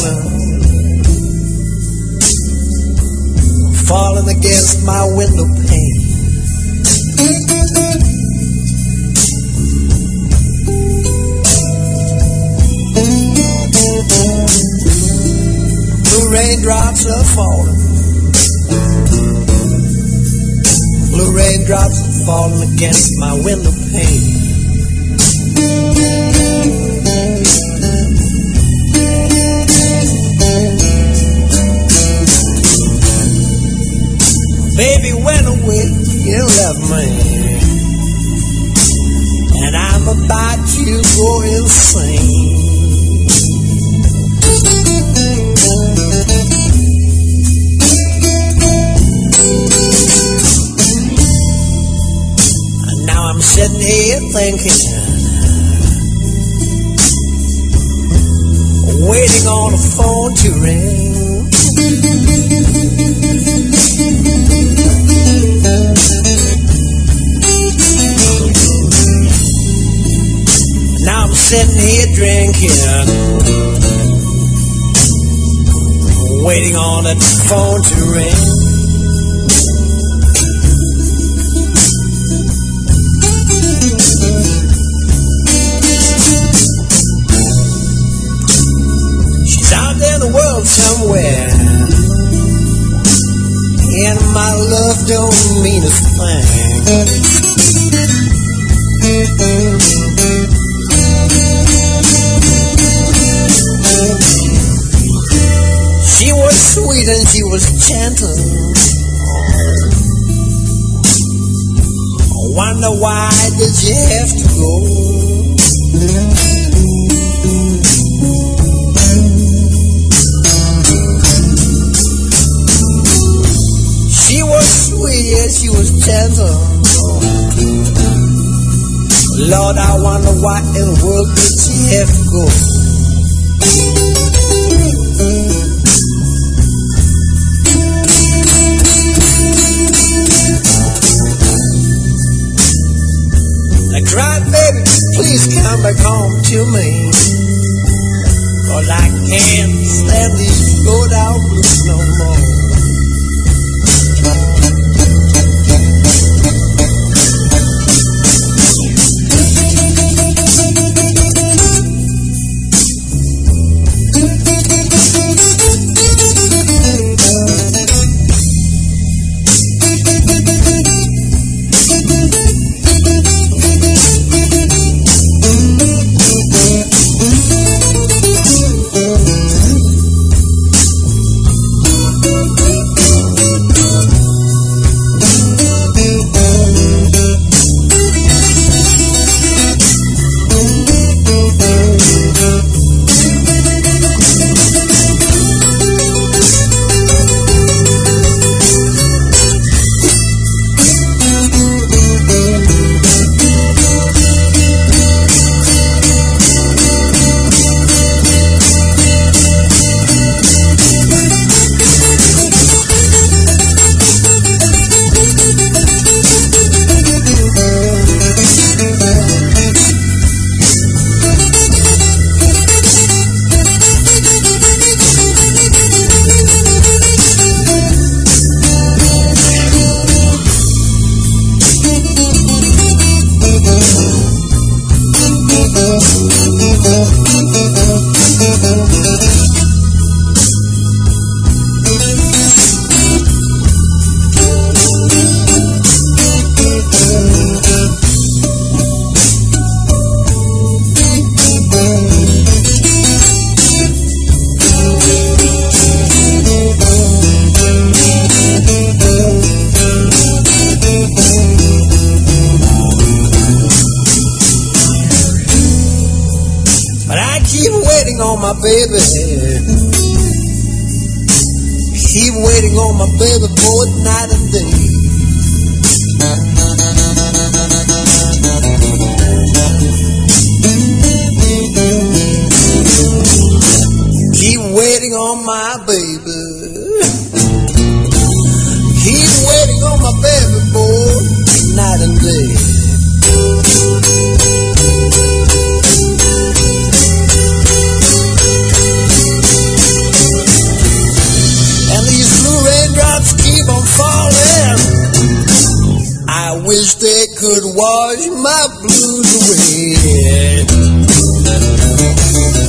falling against my window pane. Blue raindrops are falling. Blue raindrops are falling against my window pane. Baby went away, you left me, and I'm about to go insane. And now I'm sitting here thinking, waiting on the phone to ring. Now I'm sitting here drinking, waiting on that phone to ring. She's out there in the world somewhere, and my love don't mean a thing. She was sweet and she was gentle. I wonder why did you have to go? She was sweet, yeah, she was gentle. Lord, I wonder why in the world did she have to go? I cried, baby, please come back home to me, 'cause I can't stand these low-down blues no more. Baby, keep waiting on my baby boy night and day. Keep waiting on my baby. Keep waiting on my baby boy night and day. wash my blues away.